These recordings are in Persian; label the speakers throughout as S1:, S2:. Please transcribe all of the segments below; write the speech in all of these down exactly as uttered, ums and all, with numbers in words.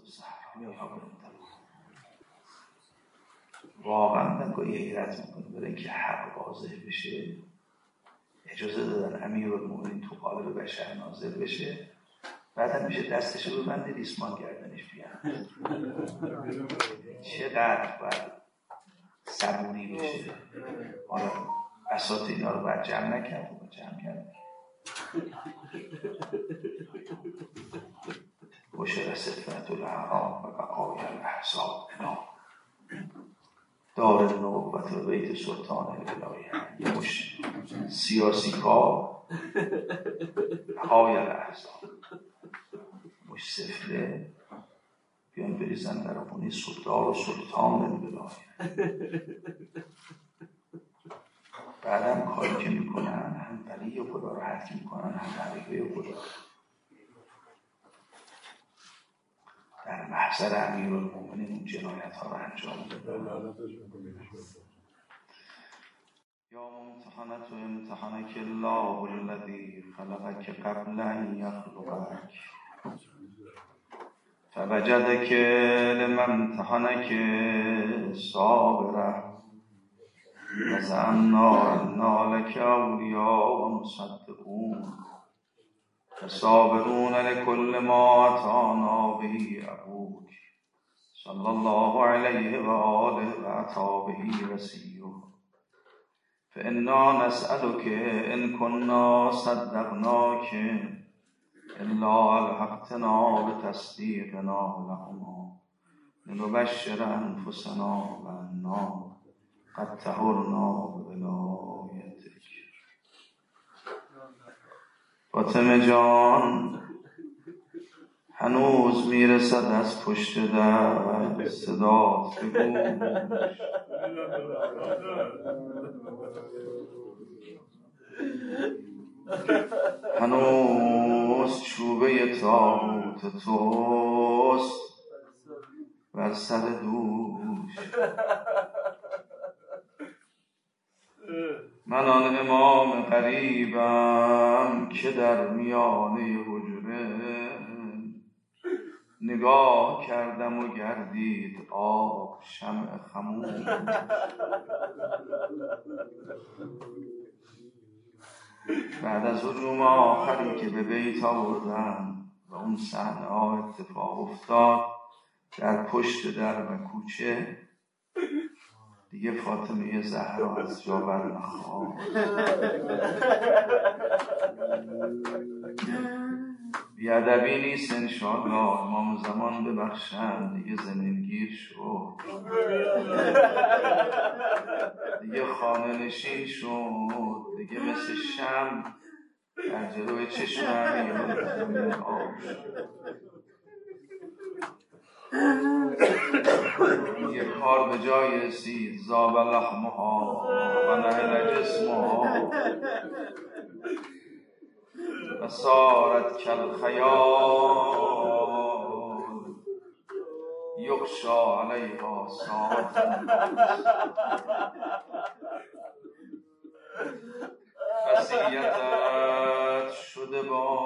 S1: صحرا یا بنت واقعا من گاهی حیرت میکنه برای اینکه حق واضح بشه اجازه دادن امیرالمومنین تو قالب بشر نازل بشه، بعدم میشه دستشو ببنده ریسمان گردنش بیان. چقدر باید صبوری بشه. حالا بساط اینا رو باید جمع نکرد و جمع کرد. بشر صفت الاعراب و بقای الاحزاب دار نبوت و بیت سلطان الهی. یه مش سیاسی ها بقای الاحزاب مش سفله بیان بریزن در خونه سلطان و سلطان الهی. بعدم کاری که میکنن هم ولی خدا رو حد میکنن هم حقیقه خدا در محضر امیرالمومنین اون جنایت ها رو انجام دادن. یا ممتحنت و امتحنک الله الذی خلقک قبل ان یخلقک فوجدک لمن امتحنک صابرا وزعمنا انا لک اولیاء و مصدقون فصابرون لكل ما اتانا به ابوک صلی الله علیه و آله و عطا به وسیع فإنا نسألك إن كنا صدقناك إلا الحقتنا بتصديقنا لهما لنبشر أنفسنا وأنا قد طهرنا بولایتک. فاطمه جان هنوز میرسد از پشت در صدات بگو هنوز چوبه تابوت توست بر سر دوش. من آن امام غریبم که در میانه حجره نگاه کردم و گردید آب شمع خموش. بعد از هجوم آخری که به بیت آوردن و اون صحنه ها اتفاق افتاد در پشت در و کوچه، دیگه فاطمه زهرا از جا برنخواست. بیادبی نیست انشاءالله، امام زمان ببخشن، دیگه زمینگیر شد، دیگه خانه نشین شد، دیگه مثل شم در جلوی چشم امیرالمومنین آب شد. یه کار به جای رسید، ذاب لحمها و نهل جسمها و صارت کالخیال یغشا علیها ساعتا. وصیتت شده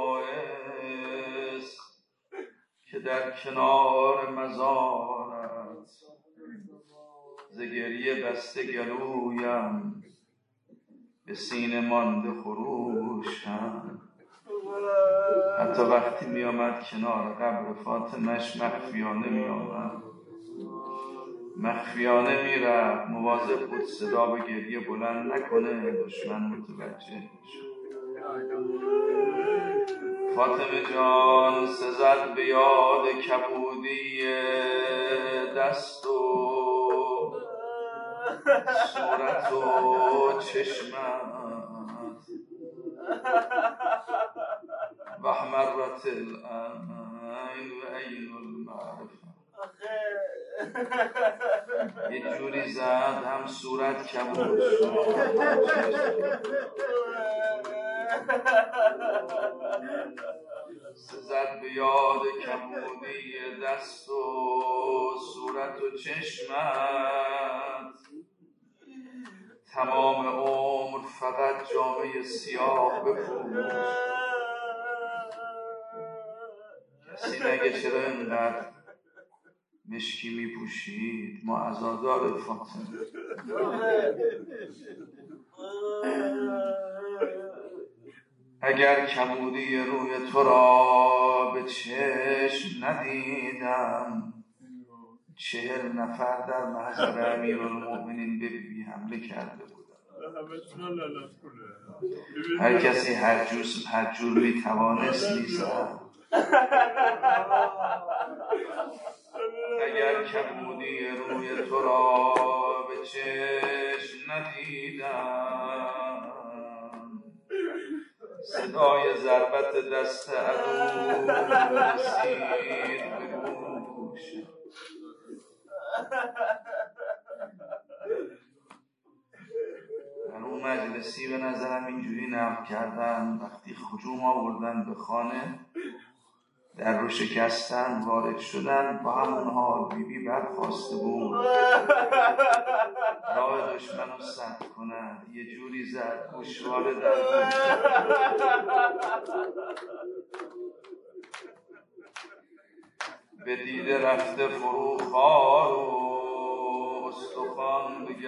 S1: باعث که در کنار مزارت ز گریه بسته گلویم به سینه مانده خروشم. حتی وقتی می آمد کنار قبر فاطمه‌اش مخفیانه می آمد، مخفیانه می رفت، مواظب بود صدا به گریه بلند نکنه دشمن متوجه شد. فاطمه جان سزد به یاد کبودی دست و صورت و چشمت و احمرت العین و عین المعرفه. یه جوری زد هم صورت کبود شد، سزد به یاد کبودی دست و صورت و چشمت. تمام عمر فقط جامعه سیاه بپوش. کسی نگه چرا اینقدر مشکی می پوشید ما عزادار فاطمه. اگر کبودی روی تو را به چشم ندیدم، چهل نفر در محضر امیرالمؤمنین به بی حمله کرده بودند. هر کسی هر جور هر جور می توانست می‌زد. اگر کبودی روی تو را به چشم ندیدم، صدای ضربت دست عدو رسید به گوش. در اون مجلسی به نظرم اینجوری نقل کردن وقتی هجوم آوردن به خانه، در رو شکستن، وارد شدن، با همون حال بی بی برخواسته بود راه دشمن رو سد کنند. یه جوری زد گوشواره در گوش، به دیده رفته فروخار و استخوان به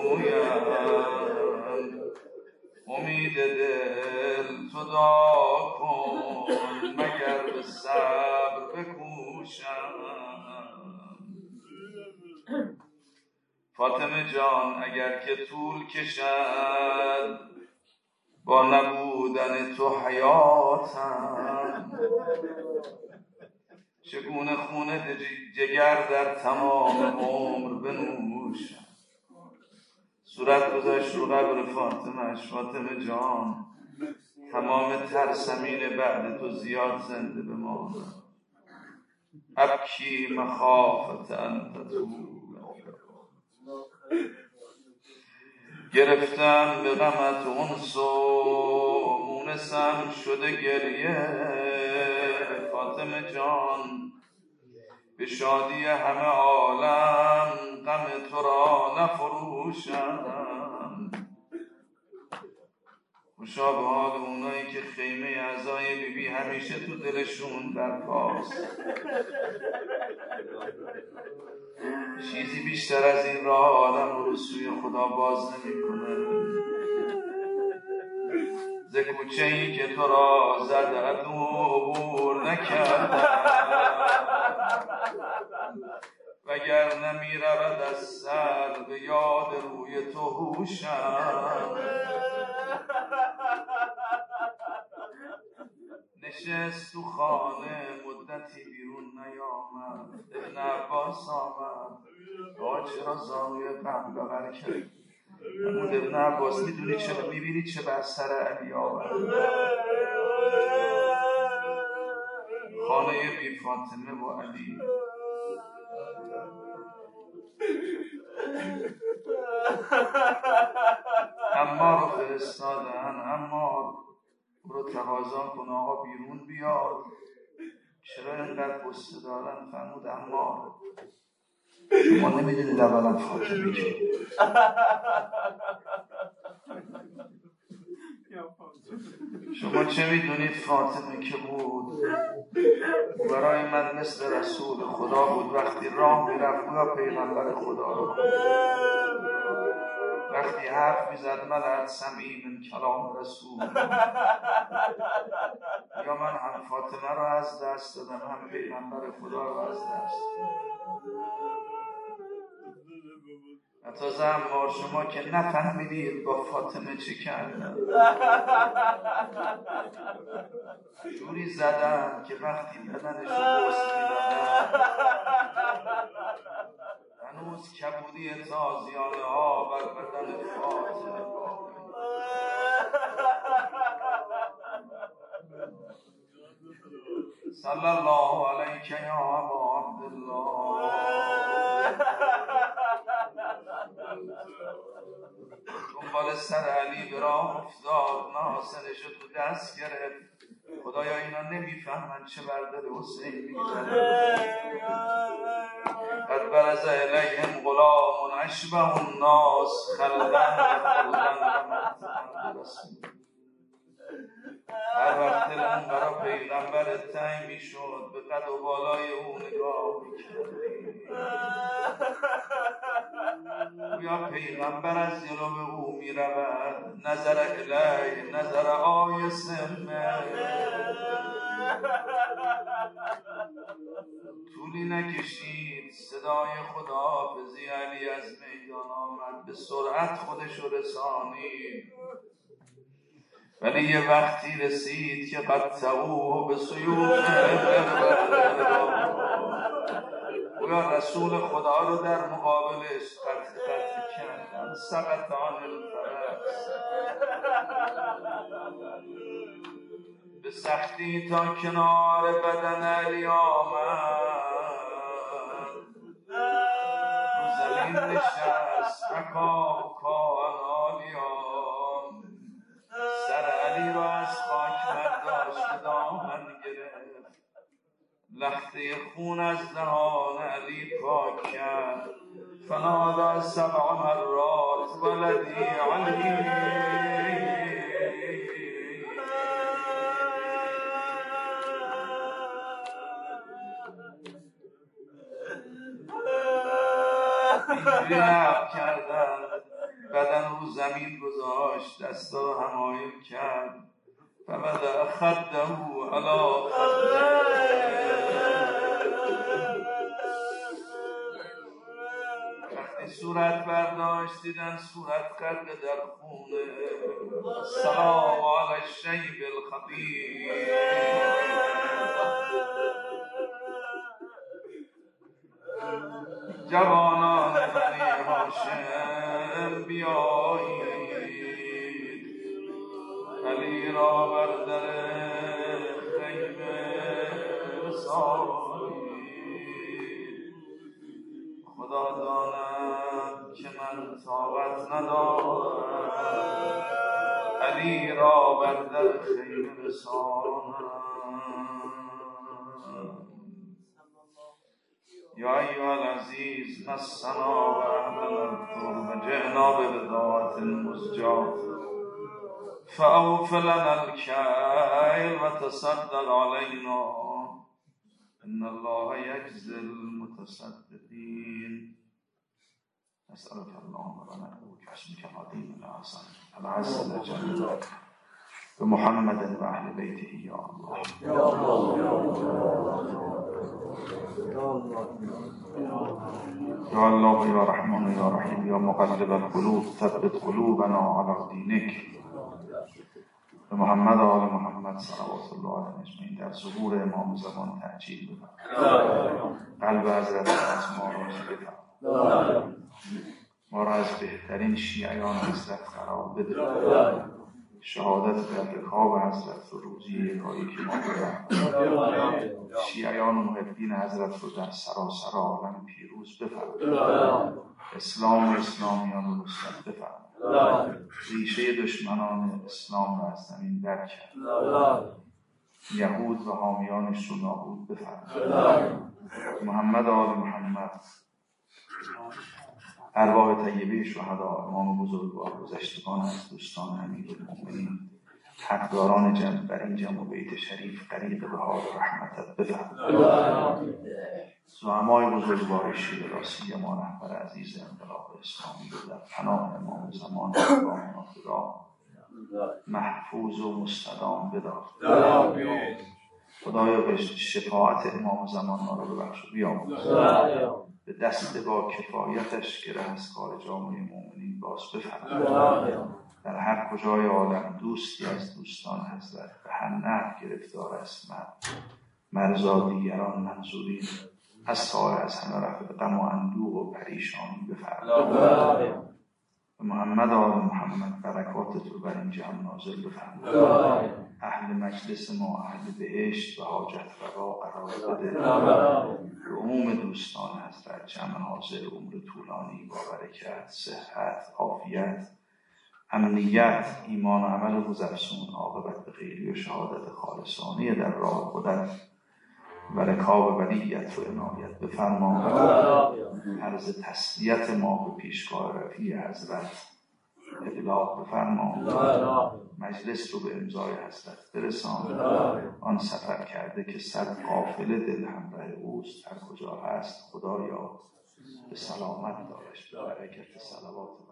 S1: گلویم. امید دل تو دا کن مگر به صبر بکوشم. فاطمه جان اگر که طول کشد با نبودن تو حیاتم، چگونه خون جگر در تمام عمر بنوشم. صورت گذاشت رو قبر فاطمهش. فاطمه جان تمام ترسمین بعد تو زیاد زنده بمانم. ابکی مخافت ان تطول. گرفتم به غمت انس و مونسم شده گریه. فاطمه جان به شادی همه عالم غم تو را نفروشم. خوشا به حال اونایی که خیمه اعضای بی بی همیشه تو دلشون برپاست. چیزی بیشتر از این راه آدم رو سوی خدا باز نمی کنه. ز کوچه ای که تو را زد عدو عبور نکردم، وگر نمی رود از سر به یاد روی تو هوشم. نشست تو خانه مدتی بیرون نیامد. ابن عباس آمد آقا چرا زانوی غم بغل کرد؟ فرمود ابن عباس میدونی چرا؟ میبینی چه بر سر علی آورد؟ خانه بی فاطمه و علی. عمار رو فرستادن. عمار برو تقاضا کن آقا بیرون بیاد، چرا اینقدر قصه دارن؟ فرمود عمار شما نمیدونید اولا فاطمه که شما چه میدونید فاطمه که بود؟ برای من مثل رسول خدا بود. وقتی راه میرفت یا پیغمبر خدا رو، وقتی حرف میزد ملعت سمیم کلام رسول. یا من هم فاطمه رو از دست دادم هم پیغمبر خدا رو از دست. حتی عمار شما که نفهمیدید با فاطمه چی کردن. جوری زدن که وقتی بدنش رو بست میدادن هنوز کبودی تازیانه ها بر بدن فاطمه باقی. صلی الله علیک یا ابا عبدالله. دنبال سر علی به راه افتاد، ناصرش رو تو دست گرفت. خدایا اینا نمیفهمن چه بر دل حسین میگذره. قد برز الیهم غلام اشبه الناس خلقا و خلقا و مرتبا رسول. هر وقت دلمون برا پیغمبر تنگ میشد به قد و بالای او نگاه میکردیم. یا پیغمبر از جلو او میرود، نظر الیه نظر آیسمه. طولی نکشید صدای خداحافظی علی از میدان آمد، به سرعت خودش رو رسانید. ولی یه وقتی رسید که قطعوه به سیوف و رسول خدا رو در مقابلش قطع قطع کردن. سقطان الفرس، به سختی تا کنار بدن علی آمد، رو زمین نشست رکا و کانالیان. سر علی را از خاک برداشت دامن گرفت، لخته خون از دهان علی پاک کرد. فنادى سبع مرات ولدی علی. اینجوری لب کردن، بدن رو زمین گذاشت، دستا رو همایل کرد. فبدأ خده علی خده، وقتی صورت برداشت دیدن صورت غرق در خونه. السلام علی الشیب الخبیث. جوانان بنی هاشم بیایید، علی را بر در خیمه رسانید. خدا داند که من طاقت ندارم، علی را بر در خیمه رسانم. یا ایها العزیز مسنا و اهلنا الضر و جئنا ببضاعة مزجاة فأوف لنا الكيل وتصدق علينا إن الله يجزي المتصدقين. نسألك اللهم ونعوذ باسمك العظيم الأعظم العز الجليل بمحمد وأهل بيته يا الله. يا الله يا رحمن يا رحيم يا مقلب القلوب ثبت قلوبنا على دينك. به محمد و آل محمد صلوات الله علیه اجمعین. در ظهور امام زمان تعجیل بفرمایید. قلب حضرت از ما راضی بفرمایید. ما را از بهترین شیعیان حضرت قرار بده. شهادت در رکاب حضرت رو روزی یکایی که ما بفرمایید. شیعیان و محبین حضرت رو در سراسر عالم پیروز بفرمایید. اسلام و اسلامیان رو نصرت بفرمایید. ریشه دشمنان اسلام را از زمین در کرد. یهود و حامیانش رو نابود بفرمایید. محمد و آل محمد، ارواح طیبه شهدا، امام بزرگوار، گذشتگان از دوستان امیرالمومنین، حقداران جمع بر این جمع و بیت شریف غریق بهار رحمتت بفرمایید. زعمای بزرگوار شیعه را سیما رهبر عزیز انقلاب اسلامی رو در پناه امام زمان و خدا محفوظ و مستدام بدار. خدایا به شفاعت امام زمان ما را ببخش و بیامرز. به دست با کفایتش که ره از کار جامعه مومنین باز بفرمایید. در هر کجای عالم دوستی از دوستان حضرت به هر نحو گرفتار است، مرزا دیگران منظورین از سایه از همه رفت غم و اندوه و پریشانی بفرمایید. محمد آل محمد برکاتت رو بر این جمع نازل بفرمایید. اهل مجلس ما اهل بهشت و حاجت روا قرار بده. به عموم دوستان حضرت جمع حاضر عمر طولانی با برکت، صحت، عافیت، امنیت، ایمان و عمل روزافزون، عاقبت به خیری و شهادت خالصانه در راه خودت و رکاب ولیت رو عنایت بفرما. عرض تسلیت ما به پیشگاه رفیع حضرت ابلاغ بفرما، مجلس رو به امضای حضرت برسان. آن سفر کرده که صد قافله دل همراه اوست، هر کجا هست خدایا به سلامت دارش، به برکت صلوات